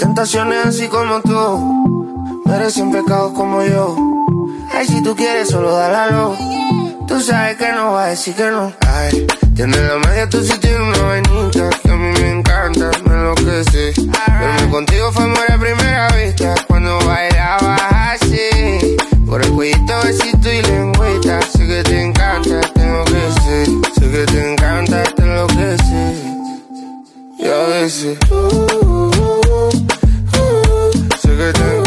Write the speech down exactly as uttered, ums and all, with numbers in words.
tentaciones así como tú merecen pecados como yo. Ay, si tú quieres solo dale a lo. Tú sabes que no va a decir que no. Ay, tienes la media, tú sí tienes una vainita que a mí me encanta, me enloquece. Verme contigo fue amor a primera vista cuando bailabas así. Por el cuellito, besito y lengüita. Sé que te encanta, tengo que ser. Sé que te encanta, te enloquece. Y a veces uh, uh, uh, sé que te encanta.